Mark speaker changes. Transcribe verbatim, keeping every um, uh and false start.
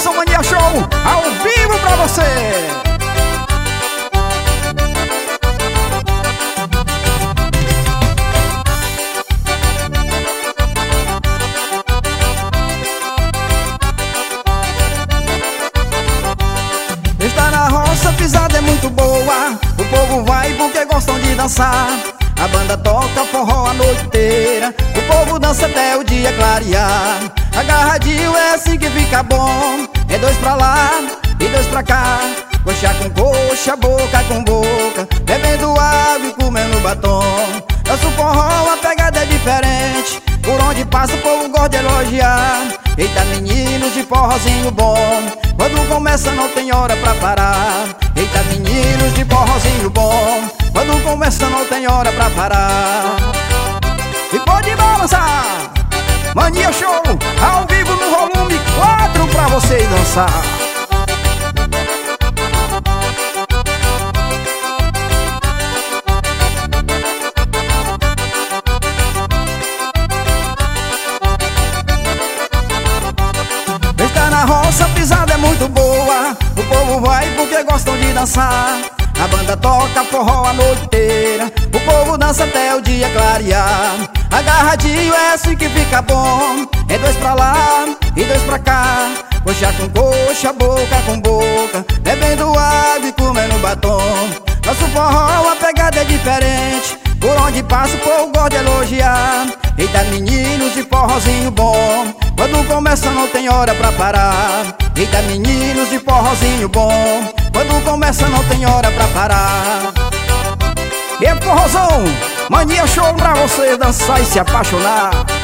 Speaker 1: mais um Mania Show ao vivo pra você.
Speaker 2: Está na roça, a pisada é muito boa. O povo vai porque gostam de dançar. A banda toca forró a noite inteira. O povo dança até o dia clarear. Agarradinho é assim que fica bom. É dois pra lá e dois pra cá. Coxa com coxa, boca com boca, bebendo água e comendo batom. Dança o forró, a pegada é diferente. Por onde passa o povo gosta de elogiar. Eita meninos de forrozinho bom, quando começa não tem hora pra parar. Eita meninos de forrozinho bom, quando começa não tem hora pra parar.
Speaker 1: E pode balançar, Mania Show ao vivo no volume quatro pra vocês dançar.
Speaker 2: Está na roça, a pisada é muito boa. O povo vai porque gostam de dançar. A banda toca forró a noite inteira. O povo dança até o dia clarear. Agarradinho é assim que fica bom. É dois pra lá e dois pra cá. Coxa com coxa, boca com boca, bebendo água e comendo batom. Nosso forró, a pegada é diferente. Por onde passa o povo gosta de elogiar. Eita meninos de forrozinho bom, quando começa não tem hora pra parar. Eita meninos de forrozinho bom, quando começa não tem hora pra parar.
Speaker 1: E forrozão, Mania Show pra você dançar e se apaixonar.